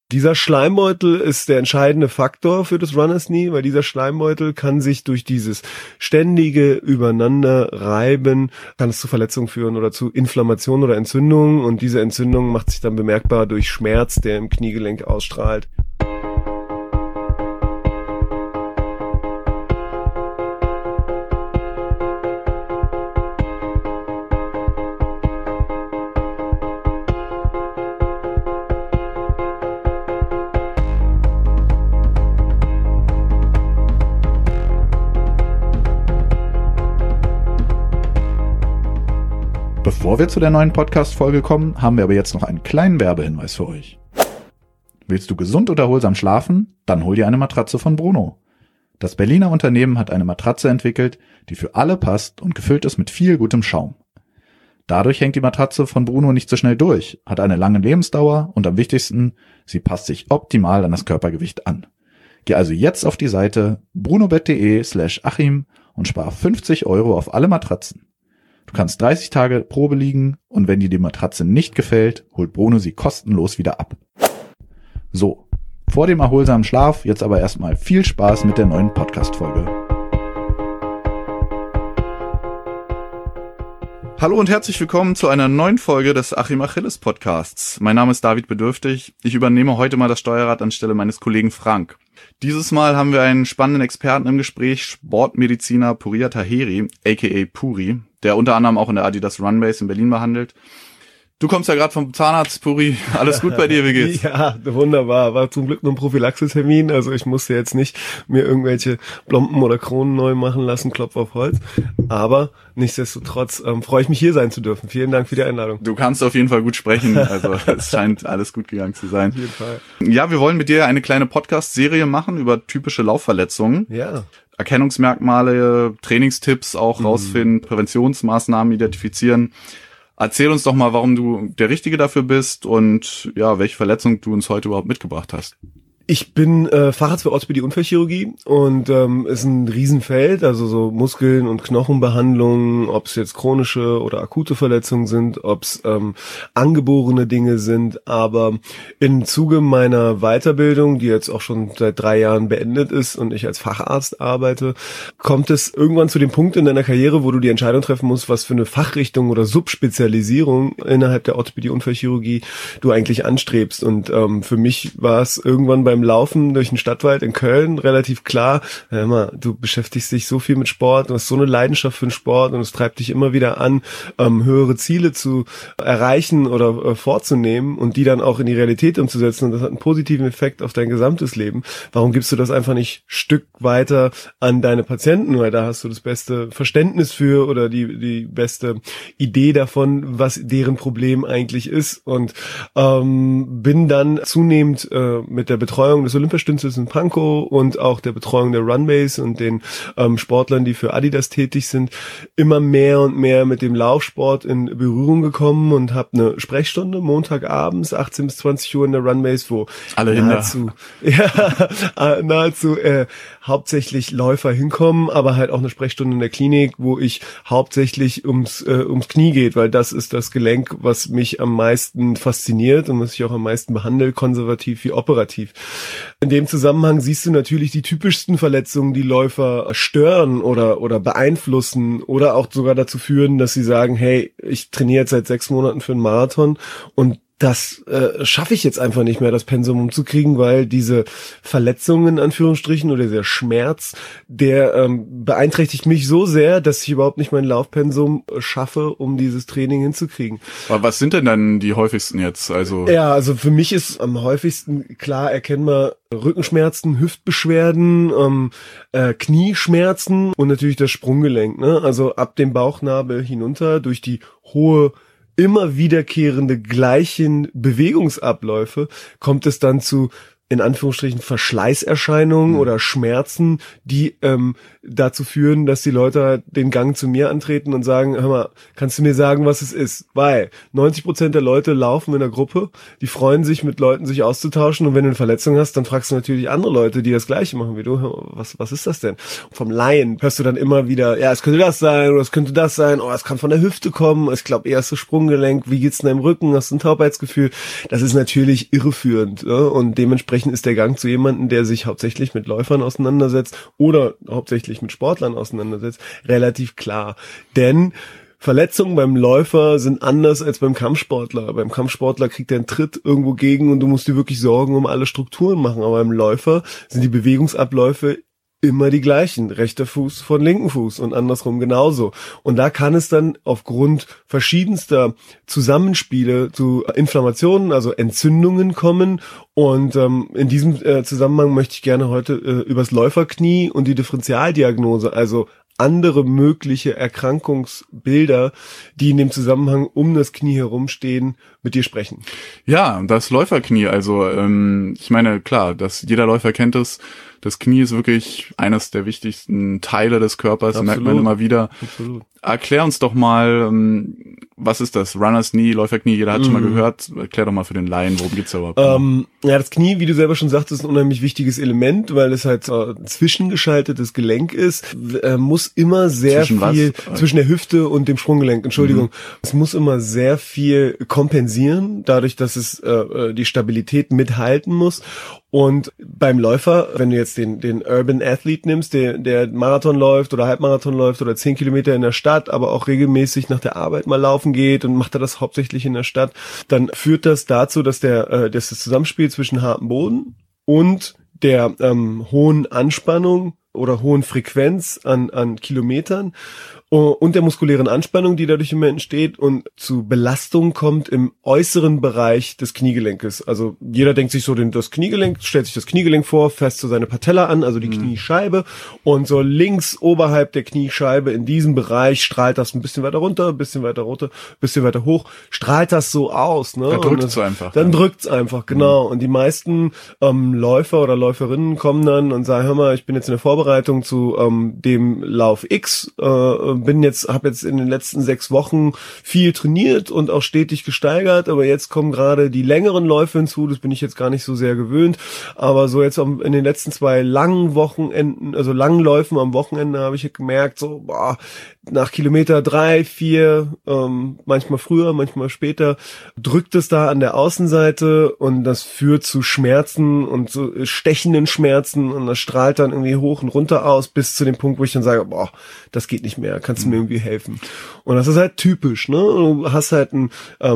Dieser Schleimbeutel ist der entscheidende Faktor für das Runners Knee, weil dieser Schleimbeutel kann sich durch dieses ständige Übereinanderreiben, kann es zu Verletzungen führen oder zu Inflammationen oder Entzündungen, und diese Entzündung macht sich dann bemerkbar durch Schmerz, der im Kniegelenk ausstrahlt. Bevor wir zu der neuen Podcast-Folge kommen, haben wir aber jetzt noch einen kleinen Werbehinweis für euch. Willst du gesund und erholsam schlafen? Dann hol dir eine Matratze von Bruno. Das Berliner Unternehmen hat eine Matratze entwickelt, die für alle passt und gefüllt ist mit viel gutem Schaum. Dadurch hängt die Matratze von Bruno nicht so schnell durch, hat eine lange Lebensdauer und am wichtigsten, sie passt sich optimal an das Körpergewicht an. Geh also jetzt auf die Seite brunobett.de/Achim und spar 50 € auf alle Matratzen. Du kannst 30 Tage Probe liegen und wenn dir die Matratze nicht gefällt, holt Bruno sie kostenlos wieder ab. So, vor dem erholsamen Schlaf jetzt aber erstmal viel Spaß mit der neuen Podcast-Folge. Hallo und herzlich willkommen zu einer neuen Folge des Achim Achilles Podcasts. Mein Name ist David Bedürftig. Ich übernehme heute mal das Steuerrad anstelle meines Kollegen Frank. Dieses Mal haben wir einen spannenden Experten im Gespräch, Sportmediziner Puriya Taheri, aka Puri, der unter anderem auch in der Adidas Runbase in Berlin behandelt. Du kommst ja gerade vom Zahnarzt, Puri. Alles gut bei dir, wie geht's? Ja, wunderbar. War zum Glück nur ein Prophylaxetermin, also ich musste jetzt nicht mir irgendwelche Plomben oder Kronen neu machen lassen, Klopf auf Holz. Aber nichtsdestotrotz freue ich mich, hier sein zu dürfen. Vielen Dank für die Einladung. Du kannst auf jeden Fall gut sprechen, also es scheint alles gut gegangen zu sein. Auf jeden Fall. Ja, wir wollen mit dir eine kleine Podcast-Serie machen über typische Laufverletzungen. Ja. Erkennungsmerkmale, Trainingstipps auch rausfinden, Präventionsmaßnahmen identifizieren. Erzähl uns doch mal, warum du der Richtige dafür bist und ja, welche Verletzung du uns heute überhaupt mitgebracht hast. Ich bin Facharzt für Orthopädie-Unfallchirurgie und ist ein Riesenfeld, also so Muskeln- und Knochenbehandlungen, ob es jetzt chronische oder akute Verletzungen sind, ob es angeborene Dinge sind, aber im Zuge meiner Weiterbildung, die jetzt auch schon seit 3 Jahren beendet ist und ich als Facharzt arbeite, kommt es irgendwann zu dem Punkt in deiner Karriere, wo du die Entscheidung treffen musst, was für eine Fachrichtung oder Subspezialisierung innerhalb der Orthopädie-Unfallchirurgie du eigentlich anstrebst, und für mich war es irgendwann beim Laufen durch den Stadtwald in Köln relativ klar, du beschäftigst dich so viel mit Sport, du hast so eine Leidenschaft für den Sport und es treibt dich immer wieder an, höhere Ziele zu erreichen oder vorzunehmen und die dann auch in die Realität umzusetzen, und das hat einen positiven Effekt auf dein gesamtes Leben. Warum gibst du das einfach nicht Stück weiter an deine Patienten, weil da hast du das beste Verständnis für oder die beste Idee davon, was deren Problem eigentlich ist, und bin dann zunehmend mit der Betreuung des Olympiastützels in Pankow und auch der Betreuung der Runbase und den Sportlern, die für Adidas tätig sind, immer mehr und mehr mit dem Laufsport in Berührung gekommen und habe eine Sprechstunde Montagabends 18 bis 20 Uhr in der Runbase, wo alle nahezu hauptsächlich Läufer hinkommen, aber halt auch eine Sprechstunde in der Klinik, wo ich hauptsächlich ums Knie geht, weil das ist das Gelenk, was mich am meisten fasziniert und was ich auch am meisten behandle, konservativ wie operativ. In dem Zusammenhang siehst du natürlich die typischsten Verletzungen, die Läufer stören oder beeinflussen oder auch sogar dazu führen, dass sie sagen, hey, ich trainiere jetzt seit 6 Monaten für einen Marathon und das schaffe ich jetzt einfach nicht mehr, das Pensum umzukriegen, weil diese Verletzungen in Anführungsstrichen oder der Schmerz, der beeinträchtigt mich so sehr, dass ich überhaupt nicht mein Laufpensum schaffe, um dieses Training hinzukriegen. Aber was sind denn dann die häufigsten jetzt? Also für mich ist am häufigsten klar erkennbar Rückenschmerzen, Hüftbeschwerden, Knieschmerzen und natürlich das Sprunggelenk, ne? Also ab dem Bauchnabel hinunter durch die hohe, immer wiederkehrende gleichen Bewegungsabläufe kommt es dann zu in Anführungsstrichen Verschleißerscheinungen oder Schmerzen, die dazu führen, dass die Leute halt den Gang zu mir antreten und sagen, hör mal, kannst du mir sagen, was es ist? Weil 90% der Leute laufen in der Gruppe, die freuen sich, mit Leuten sich auszutauschen, und wenn du eine Verletzung hast, dann fragst du natürlich andere Leute, die das Gleiche machen wie du, was ist das denn? Und vom Laien hörst du dann immer wieder, ja, es könnte das sein oder es könnte das sein, oh, es kann von der Hüfte kommen, ich glaube eher ist das Sprunggelenk, wie geht's in deinem Rücken, hast du ein Taubheitsgefühl? Das ist natürlich irreführend, ne? Und dementsprechend ist der Gang zu jemandem, der sich hauptsächlich mit Läufern auseinandersetzt oder hauptsächlich mit Sportlern auseinandersetzt, relativ klar. Denn Verletzungen beim Läufer sind anders als beim Kampfsportler. Beim Kampfsportler kriegt er einen Tritt irgendwo gegen und du musst dir wirklich Sorgen um alle Strukturen machen. Aber beim Läufer sind die Bewegungsabläufe immer die gleichen. Rechter Fuß von linken Fuß und andersrum genauso. Und da kann es dann aufgrund verschiedenster Zusammenspiele zu Inflammationen, also Entzündungen kommen. Und in diesem Zusammenhang möchte ich gerne heute übers Läuferknie und die Differentialdiagnose, also andere mögliche Erkrankungsbilder, die in dem Zusammenhang um das Knie herumstehen, mit dir sprechen. Ja, das Läuferknie, also ich meine, klar, jeder Läufer kennt es. Das Knie ist wirklich eines der wichtigsten Teile des Körpers, merkt man immer wieder. Absolut. Erklär uns doch mal, was ist das? Runners Knee, Läuferknie, jeder hat schon mal gehört. Erklär doch mal für den Laien, worum geht's da überhaupt? Ja, das Knie, wie du selber schon sagtest, ist ein unheimlich wichtiges Element, weil es halt zwischengeschaltetes Gelenk ist. Muss immer sehr viel zwischen der Hüfte und dem Sprunggelenk, Entschuldigung. Es muss immer sehr viel kompensieren, dadurch, dass es die Stabilität mithalten muss. Und beim Läufer, wenn du jetzt den Urban Athlete nimmst, der Marathon läuft oder Halbmarathon läuft oder 10 Kilometer in der Stadt, aber auch regelmäßig nach der Arbeit mal laufen geht und macht er das hauptsächlich in der Stadt, dann führt das dazu, dass das Zusammenspiel zwischen hartem Boden und der hohen Anspannung oder hohen Frequenz an Kilometern und der muskulären Anspannung, die dadurch immer entsteht und zu Belastung kommt im äußeren Bereich des Kniegelenkes. Also jeder denkt sich so das Kniegelenk, stellt sich das Kniegelenk vor, fässt so seine Patella an, also die Kniescheibe, und so links oberhalb der Kniescheibe in diesem Bereich strahlt das ein bisschen weiter runter, ein bisschen weiter runter, ein bisschen weiter hoch, strahlt das so aus. Ne? Da drückt's einfach. Dann drückt's einfach, genau. Und die meisten Läufer oder Läuferinnen kommen dann und sagen, hör mal, ich bin jetzt in der Vorbereitung zu dem Lauf X, habe jetzt in den letzten 6 Wochen viel trainiert und auch stetig gesteigert, aber jetzt kommen gerade die längeren Läufe hinzu, das bin ich jetzt gar nicht so sehr gewöhnt, aber so jetzt in den letzten 2 langen Wochenenden, also langen Läufen am Wochenende habe ich gemerkt, so nach Kilometer 3, 4, manchmal früher, manchmal später, drückt es da an der Außenseite und das führt zu Schmerzen und so stechenden Schmerzen und das strahlt dann irgendwie hoch und runter aus bis zu dem Punkt, wo ich dann sage, das geht nicht mehr, kannst du mir irgendwie helfen? Und das ist halt typisch, ne? Du hast halt ein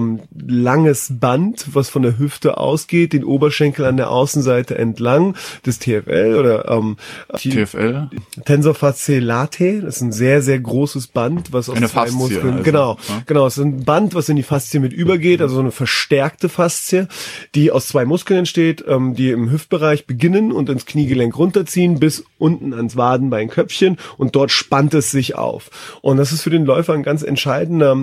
langes Band, was von der Hüfte ausgeht, den Oberschenkel an der Außenseite entlang, das TFL oder TFL? Tensor fasciae latae, das ist ein sehr, sehr großes Band, was aus eine 2 Faszie, Muskeln, also, genau, es ist ein Band, was in die Faszie mit übergeht, also so eine verstärkte Faszie, die aus 2 Muskeln entsteht, die im Hüftbereich beginnen und ins Kniegelenk runterziehen bis unten ans Wadenbeinköpfchen und dort spannt es sich auf. Und das ist für den Läufer ein ganz entscheidende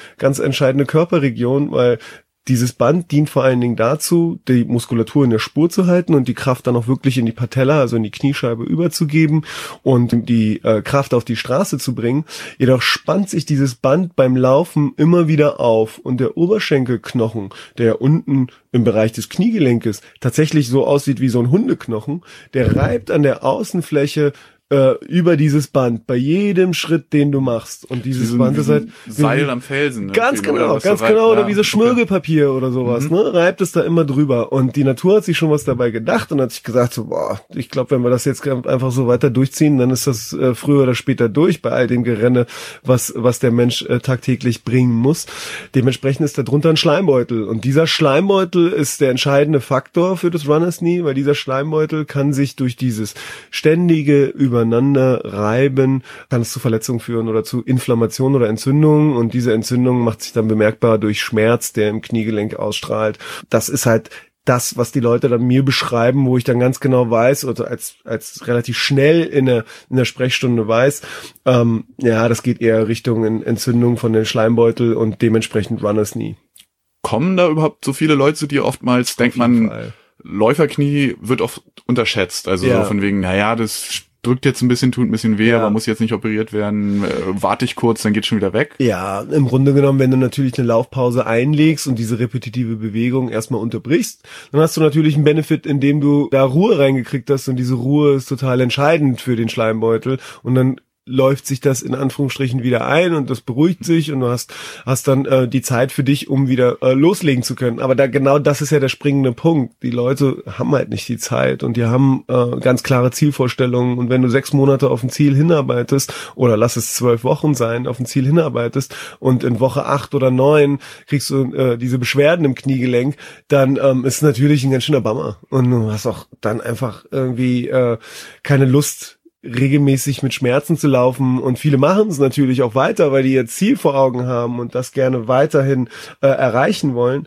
Körperregion, weil dieses Band dient vor allen Dingen dazu, die Muskulatur in der Spur zu halten und die Kraft dann auch wirklich in die Patella, also in die Kniescheibe überzugeben und die Kraft auf die Straße zu bringen. Jedoch spannt sich dieses Band beim Laufen immer wieder auf und der Oberschenkelknochen, der unten im Bereich des Kniegelenkes tatsächlich so aussieht wie so ein Hundeknochen, der reibt an der Außenfläche über dieses Band, bei jedem Schritt, den du machst. Und dieses Band ist halt Seil am Felsen. Ganz genau, oder wie so Schmirgelpapier oder sowas, ne? Reibt es da immer drüber. Und die Natur hat sich schon was dabei gedacht und hat sich gesagt, so, ich glaube, wenn wir das jetzt einfach so weiter durchziehen, dann ist das früher oder später durch bei all dem Gerenne, was der Mensch tagtäglich bringen muss. Dementsprechend ist da drunter ein Schleimbeutel. Und dieser Schleimbeutel ist der entscheidende Faktor für das Runners Knee, weil dieser Schleimbeutel kann sich durch dieses ständige übereinander reiben, kann es zu Verletzungen führen oder zu Inflammation oder Entzündungen und diese Entzündung macht sich dann bemerkbar durch Schmerz, der im Kniegelenk ausstrahlt. Das ist halt das, was die Leute dann mir beschreiben, wo ich dann ganz genau weiß oder als relativ schnell in der Sprechstunde weiß, das geht eher Richtung Entzündung von den Schleimbeutel und dementsprechend Runners Knee. Kommen da überhaupt so viele Leute zu dir? Oftmals denkt man, Läuferknie wird oft unterschätzt. Also so von wegen, naja, das drückt jetzt ein bisschen, tut ein bisschen weh, aber muss jetzt nicht operiert werden. Warte ich kurz, dann geht's schon wieder weg. Ja, im Grunde genommen, wenn du natürlich eine Laufpause einlegst und diese repetitive Bewegung erstmal unterbrichst, dann hast du natürlich einen Benefit, indem du da Ruhe reingekriegt hast und diese Ruhe ist total entscheidend für den Schleimbeutel und dann läuft sich das in Anführungsstrichen wieder ein und das beruhigt sich und du hast dann die Zeit für dich, um wieder loslegen zu können. Aber genau das ist ja der springende Punkt. Die Leute haben halt nicht die Zeit und die haben ganz klare Zielvorstellungen und wenn du 6 Monate auf ein Ziel hinarbeitest oder lass es 12 Wochen sein, auf ein Ziel hinarbeitest und in Woche 8 oder 9 kriegst du diese Beschwerden im Kniegelenk, dann ist natürlich ein ganz schöner Bummer und du hast auch dann einfach irgendwie keine Lust, regelmäßig mit Schmerzen zu laufen und viele machen es natürlich auch weiter, weil die ihr Ziel vor Augen haben und das gerne weiterhin erreichen wollen,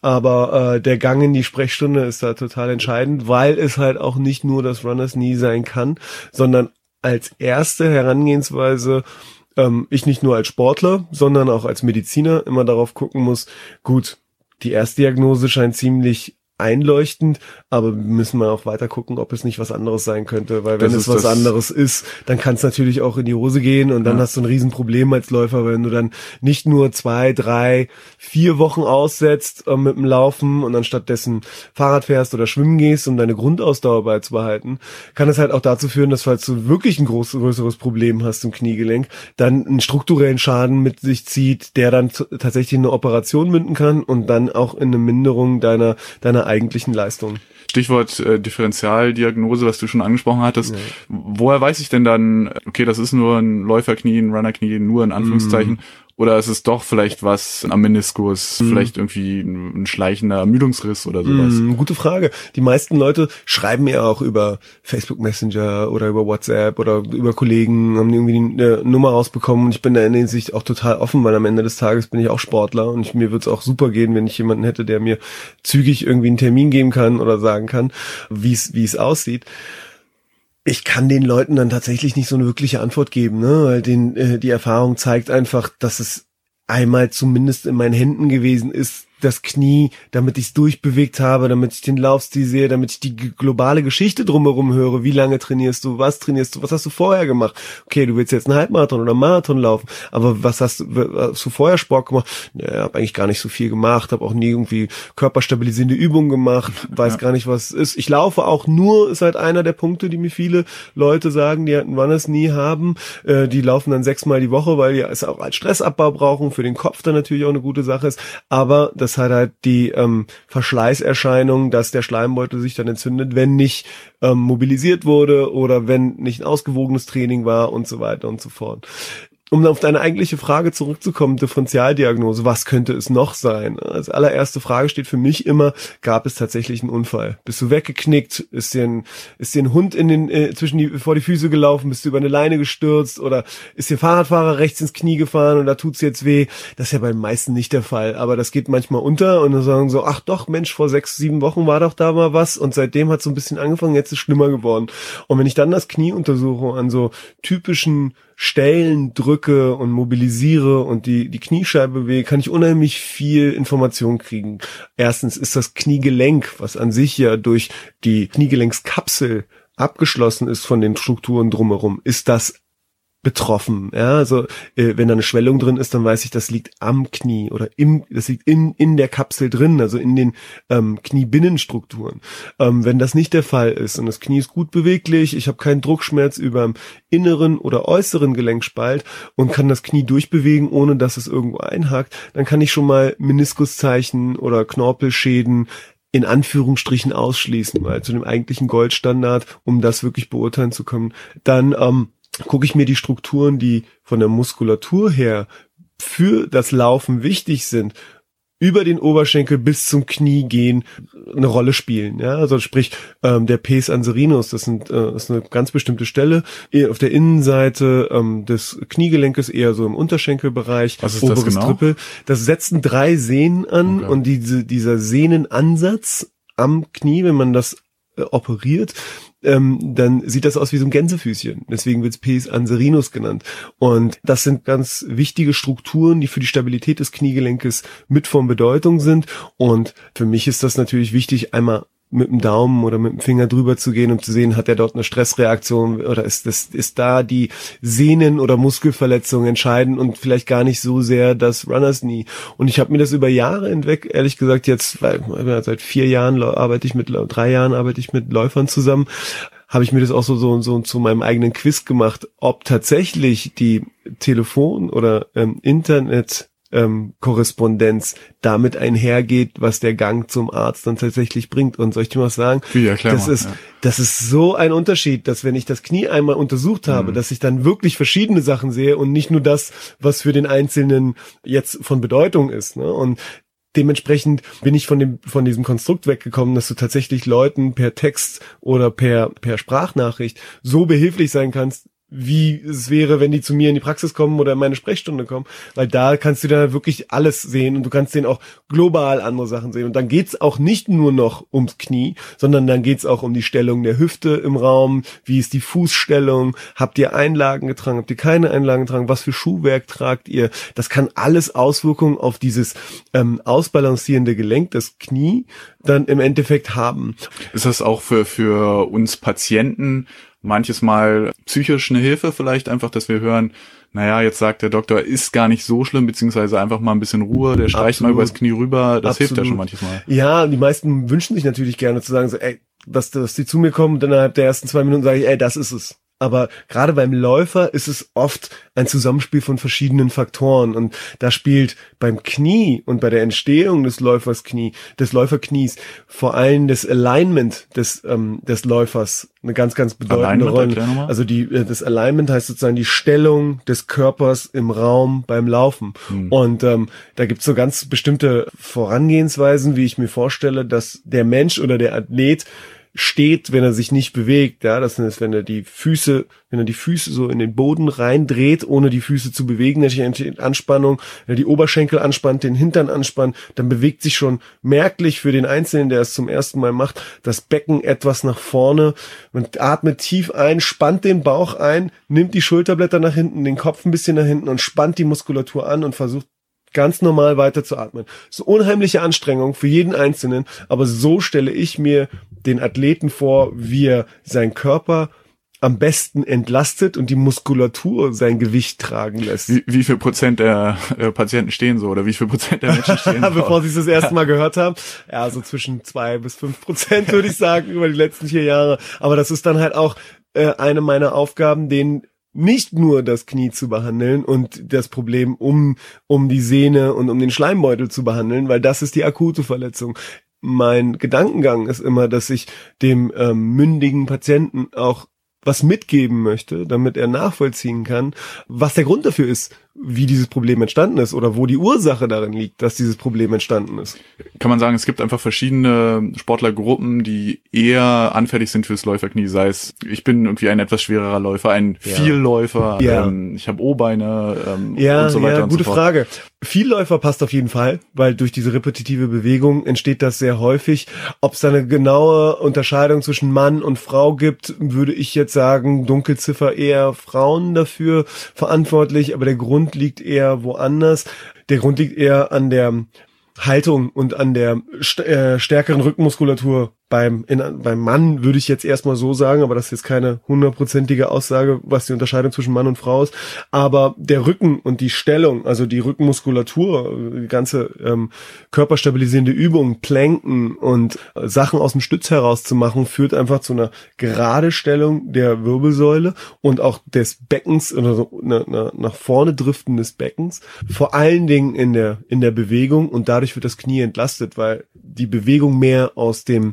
aber der Gang in die Sprechstunde ist da total entscheidend, weil es halt auch nicht nur das Runners Knee sein kann, sondern als erste Herangehensweise ich nicht nur als Sportler, sondern auch als Mediziner immer darauf gucken muss, gut, die Erstdiagnose scheint ziemlich einleuchtend, aber wir müssen mal auch weiter gucken, ob es nicht was anderes sein könnte, weil wenn es was anderes ist, dann kann es natürlich auch in die Hose gehen und dann hast du ein Riesenproblem als Läufer, wenn du dann nicht nur 2, 3, 4 Wochen aussetzt mit dem Laufen und dann stattdessen Fahrrad fährst oder schwimmen gehst, um deine Grundausdauer beizubehalten, kann es halt auch dazu führen, dass falls du wirklich ein größeres Problem hast im Kniegelenk, dann einen strukturellen Schaden mit sich zieht, der dann tatsächlich in eine Operation münden kann und dann auch in eine Minderung deiner eigentlichen Leistung. Stichwort Differentialdiagnose, was du schon angesprochen hattest. Ja. Woher weiß ich denn dann, okay, das ist nur ein Läuferknie, ein Runnerknie, nur in Anführungszeichen, oder ist es doch vielleicht was am Meniskus, vielleicht irgendwie ein schleichender Ermüdungsriss oder sowas? Gute Frage. Die meisten Leute schreiben mir auch über Facebook Messenger oder über WhatsApp oder über Kollegen, haben irgendwie eine Nummer rausbekommen und ich bin da in der Hinsicht auch total offen, weil am Ende des Tages bin ich auch Sportler und mir würde es auch super gehen, wenn ich jemanden hätte, der mir zügig irgendwie einen Termin geben kann oder sagen kann, wie es aussieht. Ich kann den Leuten dann tatsächlich nicht so eine wirkliche Antwort geben, ne? Weil die Erfahrung zeigt einfach, dass es einmal zumindest in meinen Händen gewesen ist, das Knie, damit ich es durchbewegt habe, damit ich den Laufstil sehe, damit ich die globale Geschichte drumherum höre. Wie lange trainierst du? Was hast du vorher gemacht? Okay, du willst jetzt einen Halbmarathon oder einen Marathon laufen, aber hast du vorher Sport gemacht? Ja, habe eigentlich gar nicht so viel gemacht, habe auch nie irgendwie körperstabilisierende Übungen gemacht, weiß gar nicht, was es ist. Ich laufe auch nur, ist halt einer der Punkte, die mir viele Leute sagen, die halt ein Runners Knee haben. Die laufen dann 6-mal die Woche, weil die es auch als Stressabbau brauchen, für den Kopf dann natürlich auch eine gute Sache ist, aber das hat halt die Verschleißerscheinung, dass der Schleimbeutel sich dann entzündet, wenn nicht mobilisiert wurde oder wenn nicht ein ausgewogenes Training war und so weiter und so fort. Um auf deine eigentliche Frage zurückzukommen, Differentialdiagnose, was könnte es noch sein? Als allererste Frage steht für mich immer, gab es tatsächlich einen Unfall? Bist du weggeknickt? Ist dir ein Hund vor die Füße gelaufen? Bist du über eine Leine gestürzt? Oder ist dir ein Fahrradfahrer rechts ins Knie gefahren und da tut's jetzt weh? Das ist ja bei den meisten nicht der Fall, aber das geht manchmal unter und dann sagen so, ach doch, Mensch, vor 6, 7 Wochen war doch da mal was und seitdem hat so ein bisschen angefangen, jetzt ist es schlimmer geworden. Und wenn ich dann das Knie untersuche an so typischen Stellen drücke und mobilisiere und die Kniescheibe bewege, kann ich unheimlich viel Information kriegen. Erstens ist das Kniegelenk, was an sich ja durch die Kniegelenkskapsel abgeschlossen ist von den Strukturen drumherum, ist das betroffen. Ja, also wenn da eine Schwellung drin ist, dann weiß ich, das liegt am Knie oder das liegt in der Kapsel drin, also in den Kniebinnenstrukturen. Wenn das nicht der Fall ist und das Knie ist gut beweglich, ich habe keinen Druckschmerz über dem inneren oder äußeren Gelenkspalt und kann das Knie durchbewegen, ohne dass es irgendwo einhakt, dann kann ich schon mal Meniskuszeichen oder Knorpelschäden in Anführungsstrichen ausschließen, weil zu dem eigentlichen Goldstandard, um das wirklich beurteilen zu können, dann gucke ich mir die Strukturen, die von der Muskulatur her für das Laufen wichtig sind, über den Oberschenkel bis zum Knie gehen, eine Rolle spielen. Ja, also sprich der Pes anserinus, das ist eine ganz bestimmte Stelle auf der Innenseite des Kniegelenkes, eher so im Unterschenkelbereich. Was ist oberes das genau? Trippel. Das setzen 3 Sehnen an und dieser Sehnenansatz am Knie, wenn man das operiert, dann sieht das aus wie so ein Gänsefüßchen. Deswegen wird es Pes anserinus genannt. Und das sind ganz wichtige Strukturen, die für die Stabilität des Kniegelenkes mit von Bedeutung sind. Und für mich ist das natürlich wichtig, einmal mit dem Daumen oder mit dem Finger drüber zu gehen, um zu sehen, hat er dort eine Stressreaktion oder ist da die Sehnen- oder Muskelverletzung entscheidend und vielleicht gar nicht so sehr das Runners Knee. Und ich habe mir das über Jahre hinweg, ehrlich gesagt, jetzt, weil seit 3 Jahren arbeite ich mit Läufern zusammen, habe ich mir das auch so zu meinem eigenen Quiz gemacht, ob tatsächlich die Telefon- oder Internet Korrespondenz damit einhergeht, was der Gang zum Arzt dann tatsächlich bringt. Und soll ich dir mal sagen, das ist so ein Unterschied, dass wenn ich das Knie einmal untersucht habe, dass ich dann wirklich verschiedene Sachen sehe und nicht nur das, was für den Einzelnen jetzt von Bedeutung ist. Ne? Und dementsprechend bin ich von diesem Konstrukt weggekommen, dass du tatsächlich Leuten per Text oder per Sprachnachricht so behilflich sein kannst, wie es wäre, wenn die zu mir in die Praxis kommen oder in meine Sprechstunde kommen, weil da kannst du dann wirklich alles sehen und du kannst denen auch global andere Sachen sehen und dann geht's auch nicht nur noch ums Knie, sondern dann geht's auch um die Stellung der Hüfte im Raum, wie ist die Fußstellung, habt ihr Einlagen getragen, habt ihr keine Einlagen getragen, was für Schuhwerk tragt ihr, das kann alles Auswirkungen auf dieses ausbalancierende Gelenk, das Knie, dann im Endeffekt haben. Ist das auch für uns Patienten manches Mal psychisch eine Hilfe vielleicht einfach, dass wir hören, naja, jetzt sagt der Doktor, ist gar nicht so schlimm, beziehungsweise einfach mal ein bisschen Ruhe, der streicht mal übers Knie rüber, das hilft ja schon manches Mal. Ja, die meisten wünschen sich natürlich gerne zu sagen, so, ey, dass die zu mir kommen und dann innerhalb der ersten 2 Minuten sage ich, ey, das ist es. Aber gerade beim Läufer ist es oft ein Zusammenspiel von verschiedenen Faktoren und da spielt beim Knie und bei der Entstehung des Läuferknies vor allem das Alignment des Läufers eine ganz, ganz bedeutende Rolle. Also das Alignment heißt sozusagen die Stellung des Körpers im Raum beim Laufen. Und da gibt's so ganz bestimmte Vorangehensweisen, wie ich mir vorstelle, dass der Mensch oder der Athlet steht, wenn er sich nicht bewegt, ja, das heißt, wenn er die Füße so in den Boden reindreht, ohne die Füße zu bewegen, dann entsteht Anspannung, wenn er die Oberschenkel anspannt, den Hintern anspannt, dann bewegt sich schon merklich für den Einzelnen, der es zum ersten Mal macht, das Becken etwas nach vorne. Man atmet tief ein, spannt den Bauch ein, nimmt die Schulterblätter nach hinten, den Kopf ein bisschen nach hinten und spannt die Muskulatur an und versucht ganz normal weiter zu atmen. So unheimliche Anstrengung für jeden Einzelnen, aber so stelle ich mir den Athleten vor, wie er seinen Körper am besten entlastet und die Muskulatur sein Gewicht tragen lässt. Wie viel Prozent der Patienten stehen so oder wie viel Prozent der Menschen stehen so? Bevor sie es das erste Mal gehört haben, ja, so zwischen 2-5% würde ich sagen über die letzten 4 Jahre. Aber das ist dann halt auch eine meiner Aufgaben, den nicht nur das Knie zu behandeln und das Problem um die Sehne und um den Schleimbeutel zu behandeln, weil das ist die akute Verletzung. Mein Gedankengang ist immer, dass ich dem mündigen Patienten auch was mitgeben möchte, damit er nachvollziehen kann, was der Grund dafür ist, wie dieses Problem entstanden ist oder wo die Ursache darin liegt, dass dieses Problem entstanden ist. Kann man sagen, es gibt einfach verschiedene Sportlergruppen, die eher anfällig sind fürs Läuferknie, sei es, ich bin irgendwie ein etwas schwererer Läufer, ein Vielläufer, ich habe O-Beine und so weiter und so fort. Gute Frage. Vielläufer passt auf jeden Fall, weil durch diese repetitive Bewegung entsteht das sehr häufig. Ob es da eine genaue Unterscheidung zwischen Mann und Frau gibt, würde ich jetzt sagen, Dunkelziffer eher Frauen dafür verantwortlich, aber der Grund liegt eher woanders. Der Grund liegt eher an der Haltung und an der stärkeren Rückenmuskulatur. Beim Mann würde ich jetzt erstmal so sagen, aber das ist jetzt keine 100%ige Aussage, was die Unterscheidung zwischen Mann und Frau ist. Aber der Rücken und die Stellung, also die Rückenmuskulatur, die ganze körperstabilisierende Übung, Planken und Sachen aus dem Stütz heraus zu machen, führt einfach zu einer gerade Stellung der Wirbelsäule und auch des Beckens oder so nach vorne driften des Beckens. Vor allen Dingen in der Bewegung und dadurch wird das Knie entlastet, weil die Bewegung mehr aus dem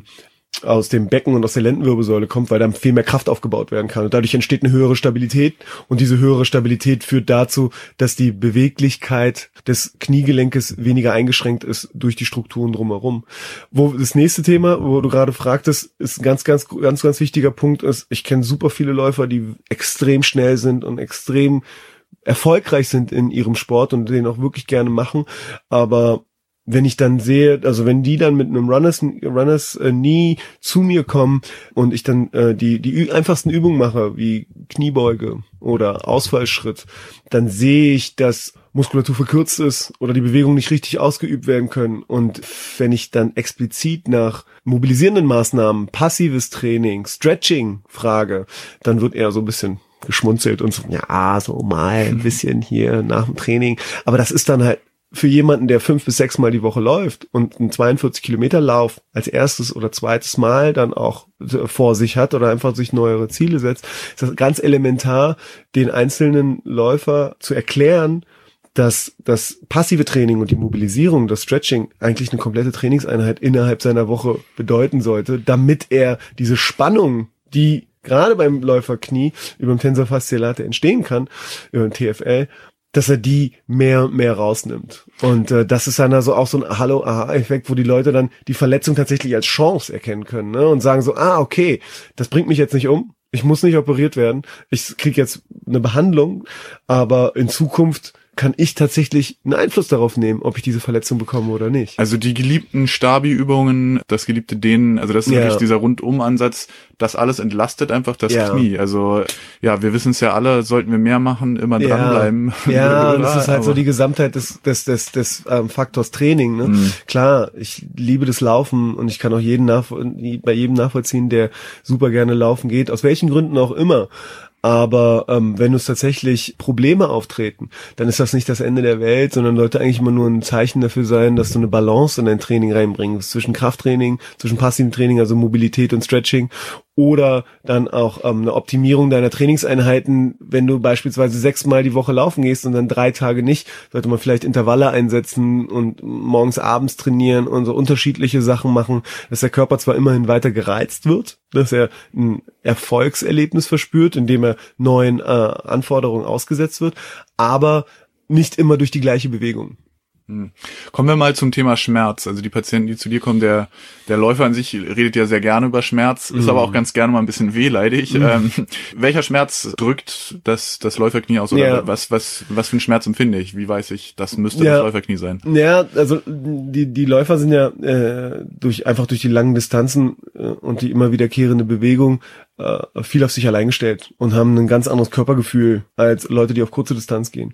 Becken und aus der Lendenwirbelsäule kommt, weil dann viel mehr Kraft aufgebaut werden kann. Und dadurch entsteht eine höhere Stabilität und diese höhere Stabilität führt dazu, dass die Beweglichkeit des Kniegelenkes weniger eingeschränkt ist durch die Strukturen drumherum. Wo das nächste Thema, wo du gerade fragtest, ist ein ganz wichtiger Punkt ist, ich kenne super viele Läufer, die extrem schnell sind und extrem erfolgreich sind in ihrem Sport und den auch wirklich gerne machen, aber wenn ich dann sehe, also wenn die dann mit einem Runners Knee zu mir kommen und ich dann die einfachsten Übungen mache, wie Kniebeuge oder Ausfallschritt, dann sehe ich, dass Muskulatur verkürzt ist oder die Bewegungen nicht richtig ausgeübt werden können. Und wenn ich dann explizit nach mobilisierenden Maßnahmen, passives Training, Stretching frage, dann wird eher so ein bisschen geschmunzelt und so, ja, so mal ein bisschen hier nach dem Training. Aber das ist dann halt für jemanden, der 5 bis 6 Mal die Woche läuft und einen 42 Kilometer Lauf als erstes oder zweites Mal dann auch vor sich hat oder einfach sich neuere Ziele setzt, ist das ganz elementar, den einzelnen Läufer zu erklären, dass das passive Training und die Mobilisierung, das Stretching eigentlich eine komplette Trainingseinheit innerhalb seiner Woche bedeuten sollte, damit er diese Spannung, die gerade beim Läuferknie über dem Tensor fasciae latae entstehen kann, über den TFL, dass er die mehr und mehr rausnimmt. Und das ist dann also auch so ein Hallo-Aha-Effekt, wo die Leute dann die Verletzung tatsächlich als Chance erkennen können, ne? Und sagen so, okay, das bringt mich jetzt nicht um, ich muss nicht operiert werden, ich kriege jetzt eine Behandlung, aber in Zukunft kann ich tatsächlich einen Einfluss darauf nehmen, ob ich diese Verletzung bekomme oder nicht. Also die geliebten Stabi-Übungen, das geliebte Dehnen, also das ist wirklich dieser Rundum-Ansatz, das alles entlastet einfach das Knie. Also ja, wir wissen es ja alle, sollten wir mehr machen, immer dranbleiben. Ja, und das ist halt so die Gesamtheit des Faktors Training. Ne? Klar, ich liebe das Laufen und ich kann auch bei jedem nachvollziehen, der super gerne laufen geht, aus welchen Gründen auch immer. Aber wenn uns tatsächlich Probleme auftreten, dann ist das nicht das Ende der Welt, sondern sollte eigentlich immer nur ein Zeichen dafür sein, dass du eine Balance in dein Training reinbringst, zwischen Krafttraining, zwischen passivem Training, also Mobilität und Stretching, oder dann auch eine Optimierung deiner Trainingseinheiten. Wenn du beispielsweise 6 Mal die Woche laufen gehst und dann 3 Tage nicht, sollte man vielleicht Intervalle einsetzen und morgens, abends trainieren und so unterschiedliche Sachen machen, dass der Körper zwar immerhin weiter gereizt wird, dass er ein Erfolgserlebnis verspürt, indem er neuen Anforderungen ausgesetzt wird, aber nicht immer durch die gleiche Bewegung. Kommen wir mal zum Thema Schmerz. Also die Patienten, die zu dir kommen, der Läufer an sich redet ja sehr gerne über Schmerz, ist aber auch ganz gerne mal ein bisschen wehleidig. Welcher Schmerz drückt das Läuferknie aus? Oder was für einen Schmerz empfinde ich? Wie weiß ich, das müsste das Läuferknie sein? Ja, also die Läufer sind ja durch die langen Distanzen und die immer wiederkehrende Bewegung viel auf sich allein gestellt und haben ein ganz anderes Körpergefühl als Leute, die auf kurze Distanz gehen.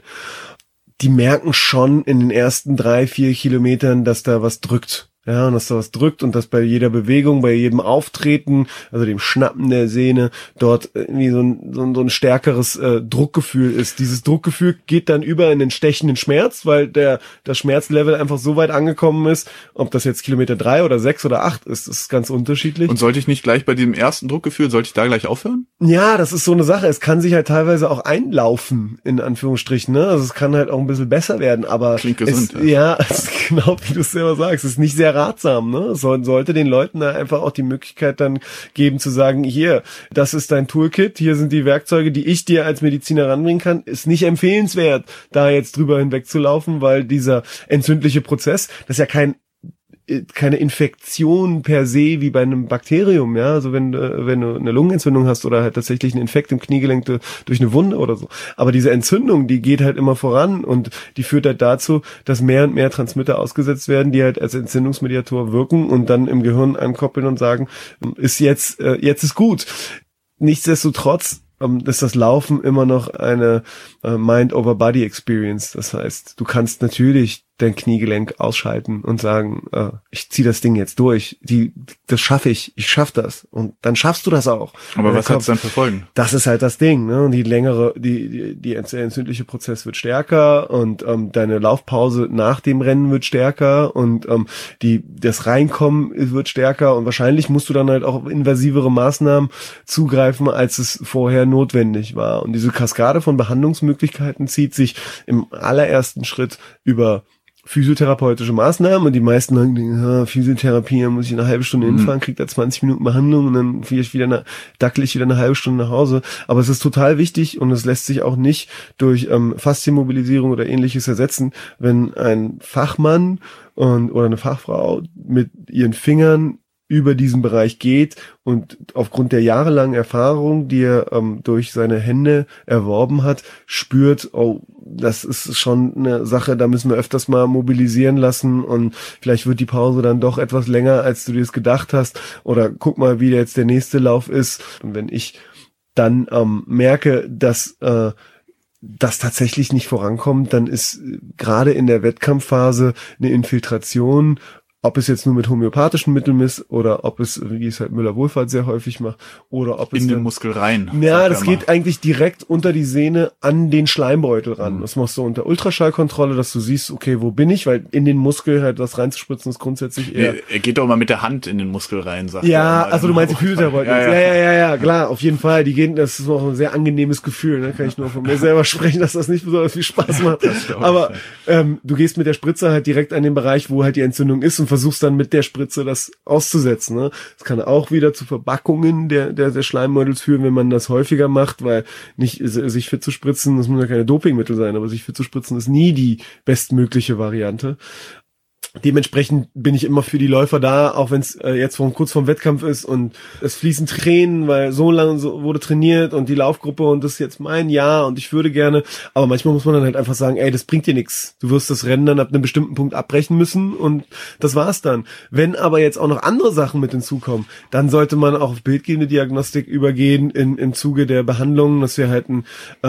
Die merken schon in den ersten 3-4 Kilometern, dass da was drückt. Ja, und dass da was drückt und dass bei jeder Bewegung, bei jedem Auftreten, also dem Schnappen der Sehne, dort irgendwie so ein stärkeres Druckgefühl ist. Dieses Druckgefühl geht dann über in den stechenden Schmerz, weil das Schmerzlevel einfach so weit angekommen ist, ob das jetzt Kilometer 3 oder 6 oder 8 ist, ist ganz unterschiedlich. Und sollte ich nicht gleich bei diesem ersten Druckgefühl, sollte ich da gleich aufhören? Ja, das ist so eine Sache. Es kann sich halt teilweise auch einlaufen, in Anführungsstrichen, ne? Also es kann halt auch ein bisschen besser werden, aber klingt gesund. Es ist genau wie du es selber sagst, es ist nicht sehr ratsam, ne? Es sollte den Leuten da einfach auch die Möglichkeit dann geben zu sagen, hier, das ist dein Toolkit, hier sind die Werkzeuge, die ich dir als Mediziner ranbringen kann. Ist nicht empfehlenswert, da jetzt drüber hinwegzulaufen, weil dieser entzündliche Prozess, das ist ja keine Infektion per se wie bei einem Bakterium, ja, also wenn du eine Lungenentzündung hast oder halt tatsächlich einen Infekt im Kniegelenk durch eine Wunde oder so. Aber diese Entzündung, die geht halt immer voran und die führt halt dazu, dass mehr und mehr Transmitter ausgesetzt werden, die halt als Entzündungsmediator wirken und dann im Gehirn ankoppeln und sagen, jetzt ist gut. Nichtsdestotrotz ist das Laufen immer noch eine Mind-over-Body-Experience. Das heißt, du kannst natürlich dein Kniegelenk ausschalten und sagen, ich ziehe das Ding jetzt durch, das schaffe ich schaff das und dann schaffst du das auch. Aber was hat's dann für Folgen? Das ist halt das Ding, ne? Und die entzündliche Prozess wird stärker und deine Laufpause nach dem Rennen wird stärker und das Reinkommen wird stärker und wahrscheinlich musst du dann halt auch auf invasivere Maßnahmen zugreifen, als es vorher notwendig war. Und diese Kaskade von Behandlungsmöglichkeiten zieht sich im allerersten Schritt über physiotherapeutische Maßnahmen und die meisten sagen, Physiotherapie, da muss ich eine halbe Stunde hinfahren, kriegt da 20 Minuten Behandlung und dann dackel ich wieder eine halbe Stunde nach Hause. Aber es ist total wichtig und es lässt sich auch nicht durch Faszienmobilisierung oder ähnliches ersetzen, wenn ein Fachmann oder eine Fachfrau mit ihren Fingern über diesen Bereich geht und aufgrund der jahrelangen Erfahrung, die er durch seine Hände erworben hat, spürt, das ist schon eine Sache, da müssen wir öfters mal mobilisieren lassen und vielleicht wird die Pause dann doch etwas länger, als du dir es gedacht hast oder guck mal, wie jetzt der nächste Lauf ist. Und wenn ich dann merke, dass das tatsächlich nicht vorankommt, dann ist gerade in der Wettkampfphase eine Infiltration, ob es jetzt nur mit homöopathischen Mitteln ist oder ob es, wie es halt Müller-Wohlfahrt sehr häufig macht, oder ob es in den Muskel rein. Ja, das geht eigentlich direkt unter die Sehne an den Schleimbeutel ran. Das machst du unter Ultraschallkontrolle, dass du siehst, okay, wo bin ich, weil in den Muskel halt was reinzuspritzen ist grundsätzlich eher... Er geht doch mal mit der Hand in den Muskel rein, sagt ja, er. Also du meinst die Physiotherapeutin. Ja, klar, auf jeden Fall. Die gehen, das ist auch ein sehr angenehmes Gefühl, ne? Kann ich nur von mir selber sprechen, dass das nicht besonders viel Spaß macht. Aber du gehst mit der Spritze halt direkt an den Bereich, wo halt die Entzündung ist und versuchst dann mit der Spritze das auszusetzen. Ne? Das kann auch wieder zu Verbackungen der Schleimbeutels führen, wenn man das häufiger macht, weil nicht sich fit zu spritzen, das muss ja keine Dopingmittel sein, aber sich fit zu spritzen ist nie die bestmögliche Variante. Dementsprechend bin ich immer für die Läufer da, auch wenn es jetzt kurz vorm Wettkampf ist und es fließen Tränen, weil so lange wurde trainiert und die Laufgruppe und das ist jetzt mein Jahr und ich würde gerne, aber manchmal muss man dann halt einfach sagen, ey, das bringt dir nichts. Du wirst das Rennen dann ab einem bestimmten Punkt abbrechen müssen und das war's dann. Wenn aber jetzt auch noch andere Sachen mit hinzukommen, dann sollte man auch auf bildgebende Diagnostik übergehen im Zuge der Behandlung, dass wir halt ein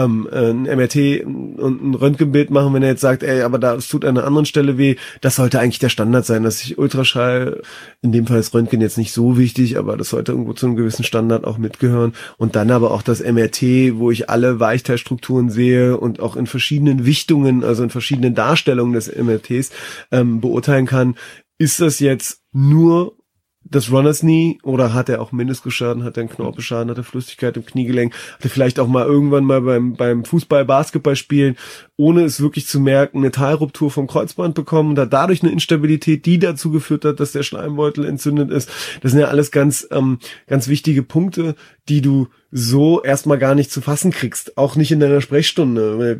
MRT und ein Röntgenbild machen, wenn er jetzt sagt, ey, aber da es tut an einer anderen Stelle weh, das sollte eigentlich der Standard sein, dass ich Ultraschall, in dem Fall ist Röntgen jetzt nicht so wichtig, aber das sollte irgendwo zu einem gewissen Standard auch mitgehören und dann aber auch das MRT, wo ich alle Weichteilstrukturen sehe und auch in verschiedenen Wichtungen, also in verschiedenen Darstellungen des MRTs beurteilen kann, ist das jetzt nur das Runners Knee oder hat er auch Meniskusschaden, hat er einen Knorpelschaden, hat er Flüssigkeit im Kniegelenk, hat er vielleicht auch mal irgendwann mal beim Fußball, Basketball spielen, ohne es wirklich zu merken, eine Teilruptur vom Kreuzband bekommen und hat dadurch eine Instabilität, die dazu geführt hat, dass der Schleimbeutel entzündet ist. Das sind ja alles ganz wichtige Punkte, die du so erstmal gar nicht zu fassen kriegst, auch nicht in deiner Sprechstunde, weil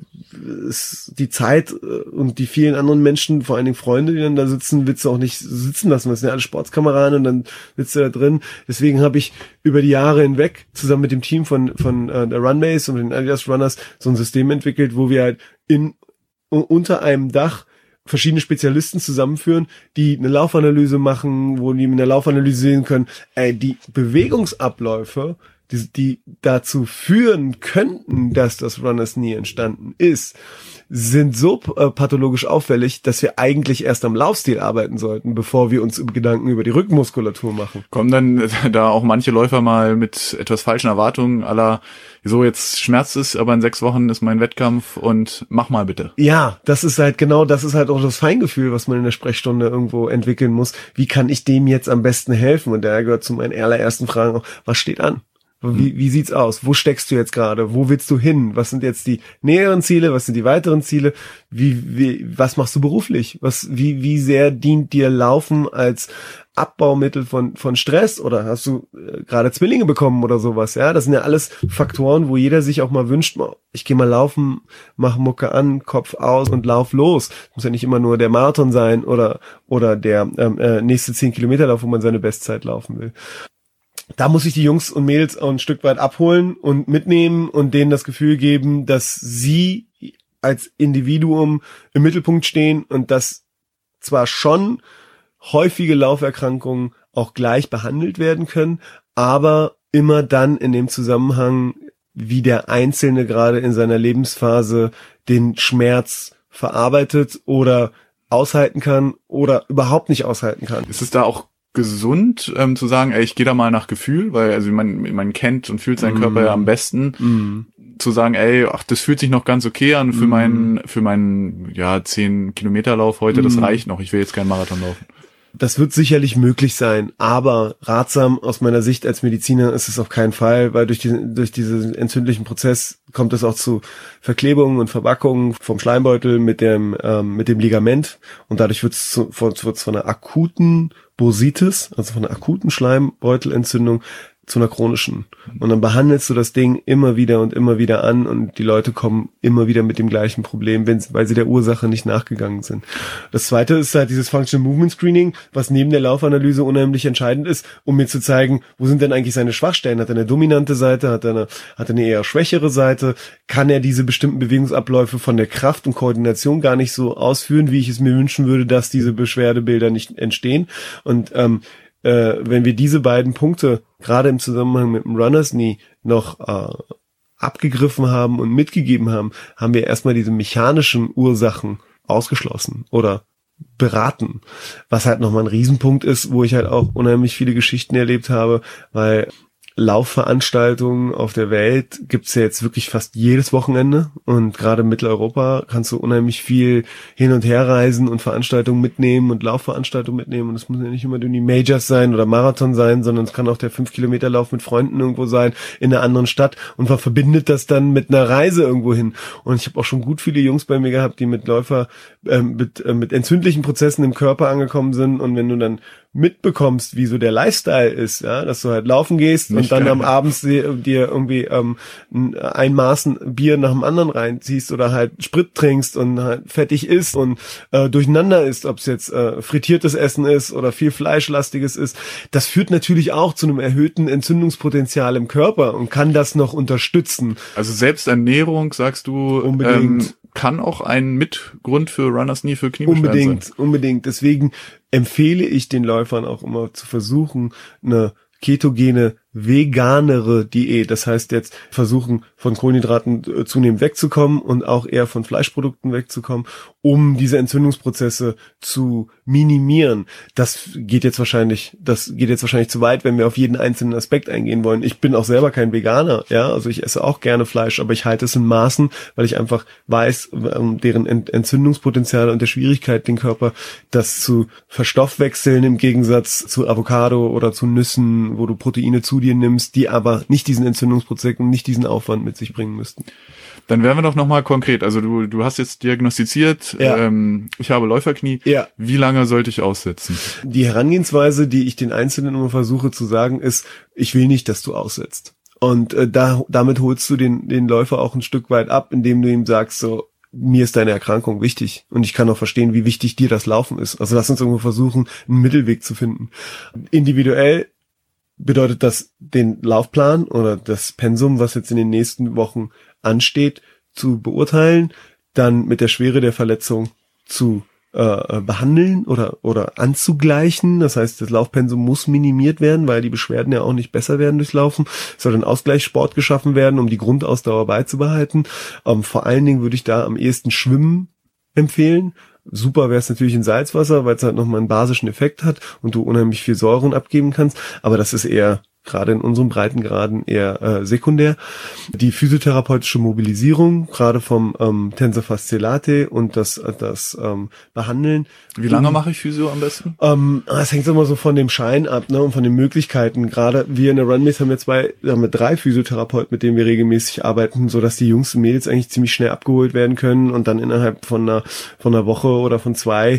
die Zeit und die vielen anderen Menschen, vor allen Dingen Freunde, die dann da sitzen, willst du auch nicht sitzen lassen, das sind ja alle Sportskameraden und dann sitzt du da drin. Deswegen habe ich über die Jahre hinweg zusammen mit dem Team von der Runbase und den Adidas Runners so ein System entwickelt, wo wir halt unter einem Dach verschiedene Spezialisten zusammenführen, die eine Laufanalyse machen, wo die mit einer Laufanalyse sehen können, die Bewegungsabläufe, die dazu führen könnten, dass das Runners Knee entstanden ist, sind so pathologisch auffällig, dass wir eigentlich erst am Laufstil arbeiten sollten, bevor wir uns Gedanken über die Rückenmuskulatur machen. Kommen dann da auch manche Läufer mal mit etwas falschen Erwartungen, à la, so jetzt schmerzt es, aber in 6 Wochen ist mein Wettkampf und mach mal bitte. Ja, das ist halt auch das Feingefühl, was man in der Sprechstunde irgendwo entwickeln muss. Wie kann ich dem jetzt am besten helfen? Und daher gehört zu meinen allerersten Fragen auch, was steht an? Wie sieht's aus? Wo steckst du jetzt gerade? Wo willst du hin? Was sind jetzt die näheren Ziele? Was sind die weiteren Ziele? Was machst du beruflich? Wie sehr dient dir Laufen als Abbaumittel von Stress? Oder hast du gerade Zwillinge bekommen oder sowas? Ja, das sind ja alles Faktoren, wo jeder sich auch mal wünscht, ich gehe mal laufen, mach Mucke an, Kopf aus und lauf los. Muss ja nicht immer nur der Marathon sein oder der nächste 10 Kilometer Lauf, wo man seine Bestzeit laufen will. Da muss ich die Jungs und Mädels auch ein Stück weit abholen und mitnehmen und denen das Gefühl geben, dass sie als Individuum im Mittelpunkt stehen und dass zwar schon häufige Lauferkrankungen auch gleich behandelt werden können, aber immer dann in dem Zusammenhang, wie der Einzelne gerade in seiner Lebensphase den Schmerz verarbeitet oder aushalten kann oder überhaupt nicht aushalten kann. Ist es da auch gesund, zu sagen, ich gehe da mal nach Gefühl, weil also man kennt und fühlt seinen Körper ja am besten, zu sagen, das fühlt sich noch ganz okay an für meinen 10 Kilometer Lauf heute, das reicht noch, ich will jetzt keinen Marathon laufen. Das wird sicherlich möglich sein, aber ratsam aus meiner Sicht als Mediziner ist es auf keinen Fall, weil durch diesen entzündlichen Prozess kommt es auch zu Verklebungen und Verbackungen vom Schleimbeutel mit dem Ligament und dadurch wird es von einer akuten Bursitis, also von einer akuten Schleimbeutelentzündung zu einer chronischen. Und dann behandelst du das Ding immer wieder an und die Leute kommen immer wieder mit dem gleichen Problem, weil sie der Ursache nicht nachgegangen sind. Das zweite ist halt dieses Functional Movement Screening, was neben der Laufanalyse unheimlich entscheidend ist, um mir zu zeigen, wo sind denn eigentlich seine Schwachstellen? Hat er eine dominante Seite? Hat er eine eher schwächere Seite? Kann er diese bestimmten Bewegungsabläufe von der Kraft und Koordination gar nicht so ausführen, wie ich es mir wünschen würde, dass diese Beschwerdebilder nicht entstehen? Und wenn wir diese beiden Punkte gerade im Zusammenhang mit dem Runners Knee noch abgegriffen haben und mitgegeben haben, haben wir erstmal diese mechanischen Ursachen ausgeschlossen oder beraten. Was halt nochmal ein Riesenpunkt ist, wo ich halt auch unheimlich viele Geschichten erlebt habe, weil Laufveranstaltungen auf der Welt gibt's ja jetzt wirklich fast jedes Wochenende und gerade in Mitteleuropa kannst du unheimlich viel hin und her reisen und Veranstaltungen mitnehmen und Laufveranstaltungen mitnehmen und es muss ja nicht immer die Majors sein oder Marathon sein, sondern es kann auch der 5-Kilometer-Lauf mit Freunden irgendwo sein in einer anderen Stadt und man verbindet das dann mit einer Reise irgendwo hin und ich habe auch schon gut viele Jungs bei mir gehabt, die mit Läufer mit entzündlichen Prozessen im Körper angekommen sind und wenn du dann mitbekommst, wie so der Lifestyle ist, ja, dass du halt laufen gehst und dann am Abend dir irgendwie ein Maß Bier nach dem anderen reinziehst oder halt Sprit trinkst und halt fettig isst und durcheinander isst, ob es jetzt frittiertes Essen ist oder viel Fleischlastiges ist, das führt natürlich auch zu einem erhöhten Entzündungspotenzial im Körper und kann das noch unterstützen. Also Selbsternährung, sagst du, unbedingt. Kann auch ein Mitgrund für Runners Knee, für Kniebeschwerden sein. Unbedingt. Deswegen empfehle ich den Läufern auch immer zu versuchen, eine ketogene, veganere Diät. Das heißt jetzt versuchen, von Kohlenhydraten zunehmend wegzukommen und auch eher von Fleischprodukten wegzukommen, um diese Entzündungsprozesse zu minimieren. Das geht jetzt wahrscheinlich zu weit, wenn wir auf jeden einzelnen Aspekt eingehen wollen. Ich bin auch selber kein Veganer, ja, also ich esse auch gerne Fleisch, aber ich halte es in Maßen, weil ich einfach weiß, deren Entzündungspotenzial und der Schwierigkeit, den Körper das zu verstoffwechseln im Gegensatz zu Avocado oder zu Nüssen, wo du Proteine zu dir nimmst, die aber nicht diesen Entzündungsprozess und nicht diesen Aufwand mit sich bringen müssten. Dann wären wir doch nochmal konkret. Also du hast jetzt diagnostiziert, ja. Ich habe Läuferknie. Ja. Wie lange sollte ich aussetzen? Die Herangehensweise, die ich den Einzelnen immer versuche zu sagen, ist, ich will nicht, dass du aussetzt. Und damit holst du den Läufer auch ein Stück weit ab, indem du ihm sagst, so, mir ist deine Erkrankung wichtig und ich kann auch verstehen, wie wichtig dir das Laufen ist. Also lass uns irgendwo versuchen, einen Mittelweg zu finden. Individuell bedeutet das, den Laufplan oder das Pensum, was jetzt in den nächsten Wochen ansteht, zu beurteilen, dann mit der Schwere der Verletzung zu behandeln oder anzugleichen. Das heißt, das Laufpensum muss minimiert werden, weil die Beschwerden ja auch nicht besser werden durchs Laufen. Es soll ein Ausgleichssport geschaffen werden, um die Grundausdauer beizubehalten. Vor allen Dingen würde ich da am ehesten Schwimmen empfehlen. Super wäre es natürlich in Salzwasser, weil es halt nochmal einen basischen Effekt hat und du unheimlich viel Säuren abgeben kannst. Aber das ist eher, gerade in unseren Breitengraden, eher sekundär. Die physiotherapeutische Mobilisierung, gerade vom Tensor fasciolate und das Behandeln. Wie lange mache ich Physio am besten? Das hängt immer so von dem Schein ab, ne, und von den Möglichkeiten. Gerade wir in der Runmaze haben wir 3 Physiotherapeuten, mit denen wir regelmäßig arbeiten, so dass die Jungs und Mädels eigentlich ziemlich schnell abgeholt werden können und dann innerhalb von einer Woche oder von 2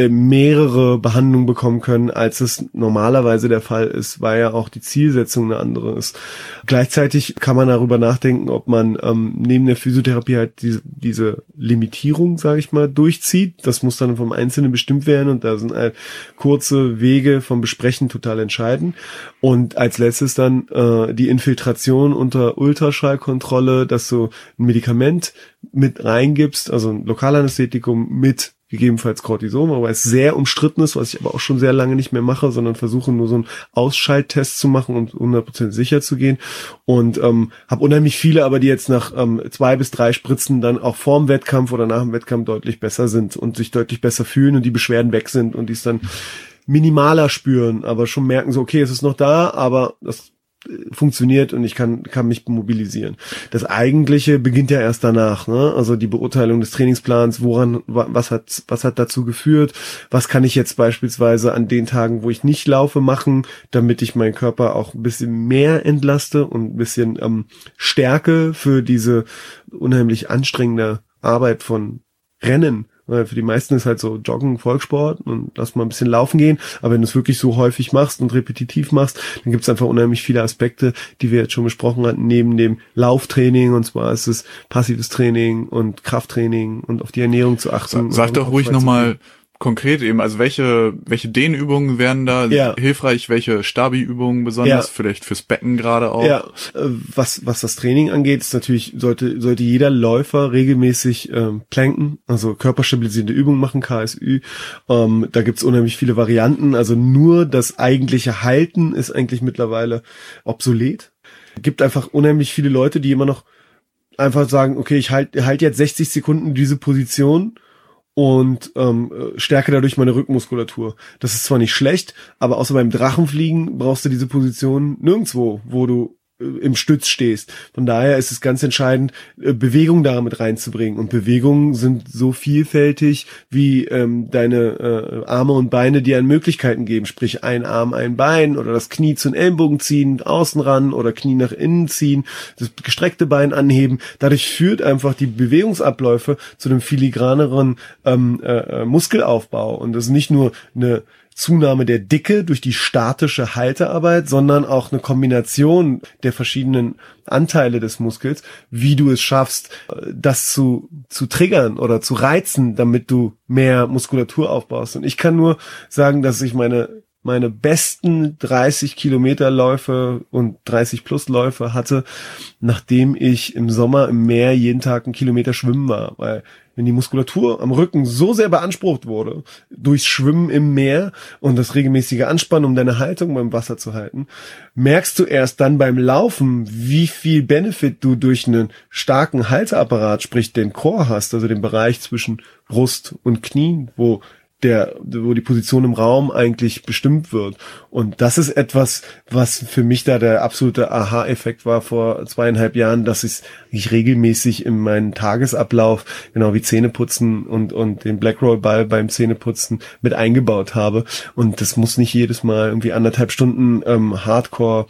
mehrere Behandlungen bekommen können, als es normalerweise der Fall ist, weil ja auch die Zielsetzung eine andere ist. Gleichzeitig kann man darüber nachdenken, ob man neben der Physiotherapie halt diese Limitierung, sage ich mal, durchzieht. Das muss dann vom Einzelnen bestimmt werden und da sind halt kurze Wege vom Besprechen total entscheidend. Und als letztes dann die Infiltration unter Ultraschallkontrolle, dass du ein Medikament mit reingibst, also ein Lokalanästhetikum mit gegebenenfalls Cortison, aber es sehr umstritten ist, was ich aber auch schon sehr lange nicht mehr mache, sondern versuche nur so einen Ausschalttest zu machen, um 100% sicher zu gehen und habe unheimlich viele, aber die jetzt nach 2 bis 3 Spritzen dann auch vorm Wettkampf oder nach dem Wettkampf deutlich besser sind und sich deutlich besser fühlen und die Beschwerden weg sind und die es dann minimaler spüren, aber schon merken so, okay, es ist noch da, aber das funktioniert und ich kann mich mobilisieren. Das Eigentliche beginnt ja erst danach, ne? Also die Beurteilung des Trainingsplans, was hat dazu geführt, was kann ich jetzt beispielsweise an den Tagen, wo ich nicht laufe, machen, damit ich meinen Körper auch ein bisschen mehr entlaste und ein bisschen stärke für diese unheimlich anstrengende Arbeit von Rennen. Weil für die meisten ist halt so Joggen Volkssport und lass mal ein bisschen laufen gehen. Aber wenn du es wirklich so häufig machst und repetitiv machst, dann gibt es einfach unheimlich viele Aspekte, die wir jetzt schon besprochen hatten, neben dem Lauftraining. Und zwar ist es passives Training und Krafttraining und auf die Ernährung zu achten. Sag doch ruhig nochmal konkret eben, also welche Dehnübungen wären da hilfreich, welche Stabi-Übungen besonders, vielleicht fürs Becken gerade auch? Ja, was das Training angeht, ist natürlich, sollte jeder Läufer regelmäßig planken, also körperstabilisierende Übungen machen, KSÜ. Da gibt's unheimlich viele Varianten, also nur das eigentliche Halten ist eigentlich mittlerweile obsolet. Es gibt einfach unheimlich viele Leute, die immer noch einfach sagen, okay, ich halt jetzt 60 Sekunden diese Position und stärke dadurch meine Rückenmuskulatur. Das ist zwar nicht schlecht, aber außer beim Drachenfliegen brauchst du diese Position nirgendwo, wo du im Stütz stehst. Von daher ist es ganz entscheidend, Bewegung damit reinzubringen. Und Bewegungen sind so vielfältig, wie deine Arme und Beine dir an Möglichkeiten geben. Sprich, ein Arm, ein Bein oder das Knie zu den Ellenbogen ziehen, außen ran oder Knie nach innen ziehen, das gestreckte Bein anheben. Dadurch führt einfach die Bewegungsabläufe zu einem filigraneren Muskelaufbau. Und das ist nicht nur eine Zunahme der Dicke durch die statische Haltearbeit, sondern auch eine Kombination der verschiedenen Anteile des Muskels, wie du es schaffst, das zu triggern oder zu reizen, damit du mehr Muskulatur aufbaust. Und ich kann nur sagen, dass ich meine besten 30 Kilometer Läufe und 30 plus Läufe hatte, nachdem ich im Sommer im Meer jeden Tag 1 Kilometer schwimmen war, weil wenn die Muskulatur am Rücken so sehr beansprucht wurde, durchs Schwimmen im Meer und das regelmäßige Anspannen, um deine Haltung beim Wasser zu halten, merkst du erst dann beim Laufen, wie viel Benefit du durch einen starken Halteapparat, sprich den Core hast, also den Bereich zwischen Brust und Knien, wo die Position im Raum eigentlich bestimmt wird. Und das ist etwas, was für mich da der absolute Aha-Effekt war vor 2,5 Jahren, dass ich regelmäßig in meinen Tagesablauf, genau wie Zähneputzen und den Blackroll-Ball beim Zähneputzen mit eingebaut habe. Und das muss nicht jedes Mal irgendwie 1,5 Stunden Hardcore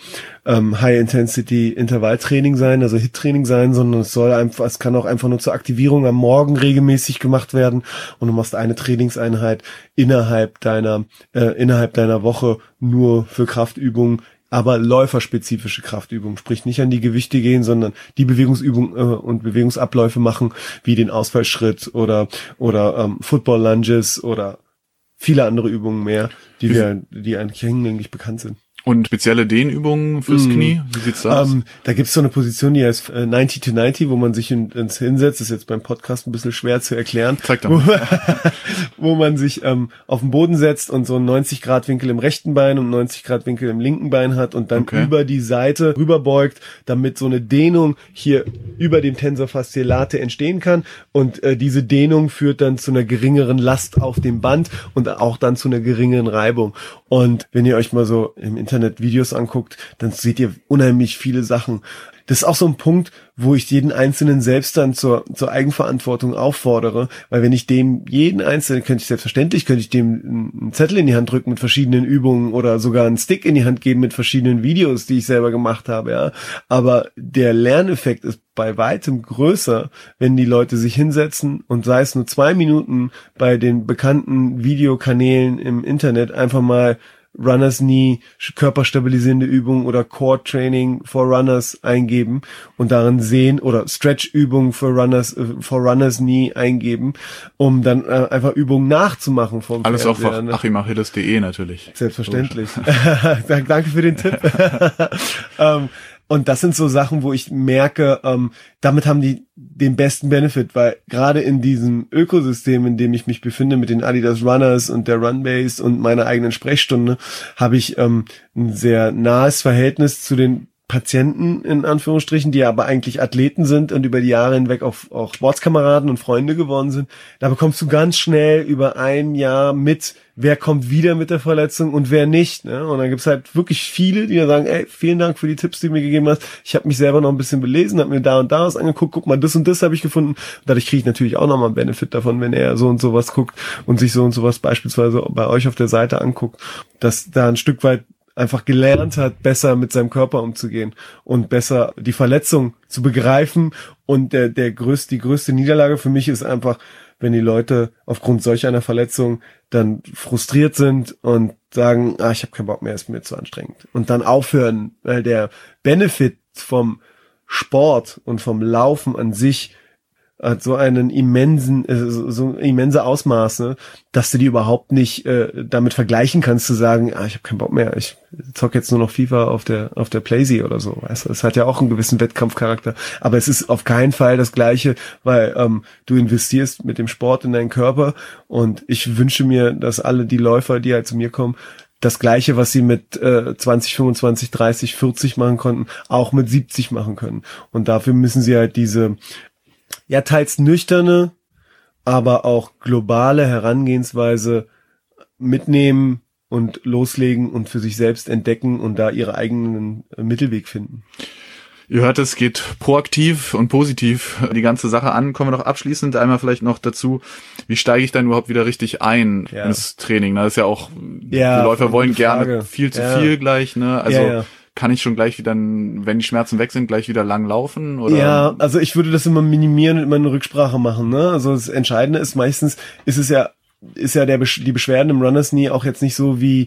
High-Intensity-Intervalltraining sein, also HIIT-Training sein, sondern es kann auch einfach nur zur Aktivierung am Morgen regelmäßig gemacht werden und du machst eine Trainingseinheit innerhalb deiner Woche nur für Kraftübungen, aber läuferspezifische Kraftübungen, sprich nicht an die Gewichte gehen, sondern die Bewegungsübungen und Bewegungsabläufe machen, wie den Ausfallschritt oder Football-Lunges oder viele andere Übungen mehr, die eigentlich hinlänglich bekannt sind. Und spezielle Dehnübungen fürs Knie? Wie sieht's da aus? Da gibt's so eine Position, die heißt 90 to 90, wo man sich ins hinsetzt. Das ist jetzt beim Podcast ein bisschen schwer zu erklären. Zeig doch mal. Wo man sich auf den Boden setzt und so einen 90-Grad-Winkel im rechten Bein und einen 90-Grad-Winkel im linken Bein hat und dann über die Seite rüberbeugt, damit so eine Dehnung hier über dem Tensor fasciae latae entstehen kann. Und diese Dehnung führt dann zu einer geringeren Last auf dem Band und auch dann zu einer geringeren Reibung. Und wenn ihr euch mal so im Internet Videos anguckt, dann seht ihr unheimlich viele Sachen. Das ist auch so ein Punkt, wo ich jeden Einzelnen selbst dann zur Eigenverantwortung auffordere, weil wenn ich jeden Einzelnen, könnte ich dem einen Zettel in die Hand drücken mit verschiedenen Übungen oder sogar einen Stick in die Hand geben mit verschiedenen Videos, die ich selber gemacht habe, ja. Aber der Lerneffekt ist bei weitem größer, wenn die Leute sich hinsetzen und sei es nur 2 Minuten bei den bekannten Videokanälen im Internet einfach mal Runners Knee, körperstabilisierende Übungen oder Core Training for Runners eingeben und darin sehen oder Stretch Übungen for Runners Knee eingeben, um dann einfach Übungen nachzumachen vom Alles Fernseher, auch auf achimachilles.de natürlich. Selbstverständlich. Danke für den Tipp. Und das sind so Sachen, wo ich merke, damit haben die den besten Benefit, weil gerade in diesem Ökosystem, in dem ich mich befinde, mit den Adidas Runners und der Runbase und meiner eigenen Sprechstunde, habe ich ein sehr nahes Verhältnis zu den Patienten, in Anführungsstrichen, die aber eigentlich Athleten sind und über die Jahre hinweg auch Sportskameraden und Freunde geworden sind. Da bekommst du ganz schnell über ein Jahr mit, wer kommt wieder mit der Verletzung und wer nicht. Ne? Und dann gibt's halt wirklich viele, die dann sagen, ey, vielen Dank für die Tipps, die du mir gegeben hast. Ich habe mich selber noch ein bisschen belesen, habe mir da und da was angeguckt, guck mal, das und das habe ich gefunden. Dadurch kriege ich natürlich auch nochmal einen Benefit davon, wenn er so und sowas guckt und sich so und sowas beispielsweise bei euch auf der Seite anguckt, dass da ein Stück weit einfach gelernt hat, besser mit seinem Körper umzugehen und besser die Verletzung zu begreifen. Und die größte Niederlage für mich ist einfach, wenn die Leute aufgrund solch einer Verletzung dann frustriert sind und sagen, ich habe keinen Bock mehr, ist mir zu anstrengend. Und dann aufhören, weil der Benefit vom Sport und vom Laufen an sich hat so einen so immense Ausmaße, dass du die überhaupt nicht damit vergleichen kannst, zu sagen, ich habe keinen Bock mehr, ich zock jetzt nur noch FIFA auf der PlayStation oder so, weißt du, es hat ja auch einen gewissen Wettkampfcharakter, aber es ist auf keinen Fall das Gleiche, weil du investierst mit dem Sport in deinen Körper und ich wünsche mir, dass alle die Läufer, die halt zu mir kommen, das Gleiche, was sie mit 20, 25, 30, 40 machen konnten, auch mit 70 machen können. Und dafür müssen sie halt diese ja teils nüchterne, aber auch globale Herangehensweise mitnehmen und loslegen und für sich selbst entdecken und da ihre eigenen Mittelweg finden. Ihr hört, es geht proaktiv und positiv die ganze Sache an. Kommen wir noch abschließend einmal vielleicht noch dazu, wie steige ich dann überhaupt wieder richtig ein ins Training? Das ist ja auch, die Läufer wollen gerne viel zu viel gleich, ne? Also kann ich schon gleich wieder, wenn die Schmerzen weg sind, gleich wieder lang laufen? Oder? Ja, also ich würde das immer minimieren und immer eine Rücksprache machen, ne? Also das Entscheidende ist meistens, ist ja die Beschwerden im Runners Knee auch jetzt nicht so wie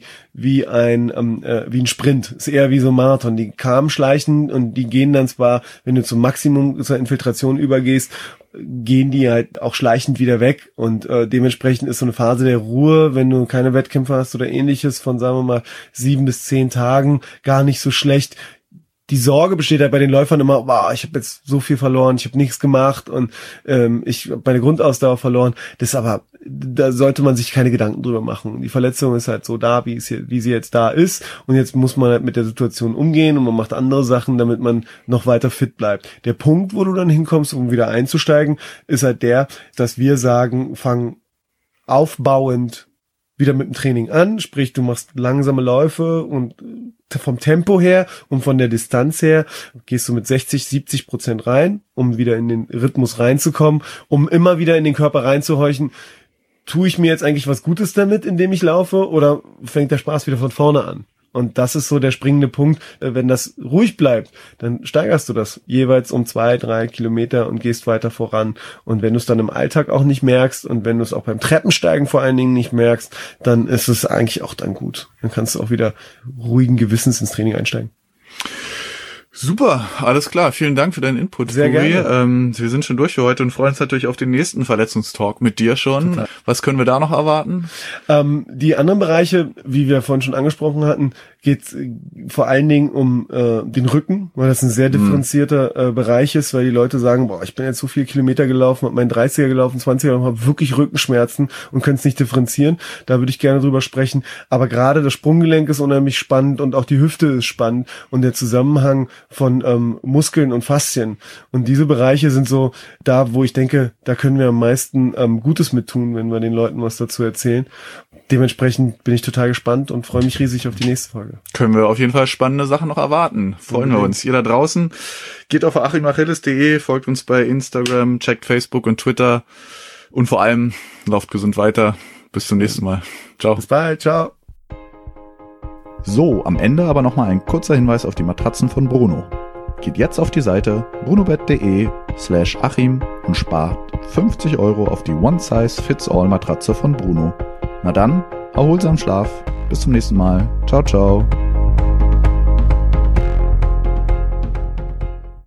ein Sprint. Ist eher wie so ein Marathon. Die kamen schleichen und die gehen dann zwar, wenn du zum Maximum zur Infiltration übergehst, gehen die halt auch schleichend wieder weg und dementsprechend ist so eine Phase der Ruhe, wenn du keine Wettkämpfe hast oder ähnliches von, sagen wir mal, 7 bis 10 Tagen, gar nicht so schlecht. Die Sorge besteht halt bei den Läufern immer, wow, ich habe jetzt so viel verloren, ich habe nichts gemacht und ich habe meine Grundausdauer verloren. Das aber, da sollte man sich keine Gedanken drüber machen. Die Verletzung ist halt so da, wie sie jetzt da ist und jetzt muss man halt mit der Situation umgehen und man macht andere Sachen, damit man noch weiter fit bleibt. Der Punkt, wo du dann hinkommst, um wieder einzusteigen, ist halt der, dass wir sagen, fang aufbauend wieder mit dem Training an, sprich du machst langsame Läufe und vom Tempo her und von der Distanz her gehst du mit 60-70% rein, um wieder in den Rhythmus reinzukommen, um immer wieder in den Körper reinzuhorchen, tue ich mir jetzt eigentlich was Gutes damit, indem ich laufe, oder fängt der Spaß wieder von vorne an? Und das ist so der springende Punkt. Wenn das ruhig bleibt, dann steigerst du das jeweils um 2-3 Kilometer und gehst weiter voran. Und wenn du es dann im Alltag auch nicht merkst und wenn du es auch beim Treppensteigen vor allen Dingen nicht merkst, dann ist es eigentlich auch dann gut. Dann kannst du auch wieder ruhigen Gewissens ins Training einsteigen. Super, alles klar. Vielen Dank für deinen Input. Sehr gerne. Wir sind schon durch für heute und freuen uns natürlich auf den nächsten Verletzungstalk mit dir schon. Total. Was können wir da noch erwarten? Die anderen Bereiche, wie wir vorhin schon angesprochen hatten, geht vor allen Dingen um den Rücken, weil das ein sehr differenzierter Bereich ist, weil die Leute sagen, boah, ich bin jetzt so viele Kilometer gelaufen, habe meinen 30er gelaufen, 20er und habe wirklich Rückenschmerzen und können es nicht differenzieren. Da würde ich gerne drüber sprechen. Aber gerade das Sprunggelenk ist unheimlich spannend und auch die Hüfte ist spannend und der Zusammenhang von Muskeln und Faszien. Und diese Bereiche sind so da, wo ich denke, da können wir am meisten Gutes mit tun, wenn wir den Leuten was dazu erzählen. Dementsprechend bin ich total gespannt und freue mich riesig auf die nächste Folge. Können wir auf jeden Fall spannende Sachen noch erwarten. Freuen wir uns. Ihr da draußen, geht auf achimachilles.de, folgt uns bei Instagram, checkt Facebook und Twitter und vor allem lauft gesund weiter. Bis zum nächsten Mal. Ciao. Bis bald. Ciao. So, am Ende aber nochmal ein kurzer Hinweis auf die Matratzen von Bruno. Geht jetzt auf die Seite brunobett.de/Achim und spart 50 € auf die One-Size-Fits-All-Matratze von Bruno. Na dann, erholsamen Schlaf. Bis zum nächsten Mal. Ciao, ciao.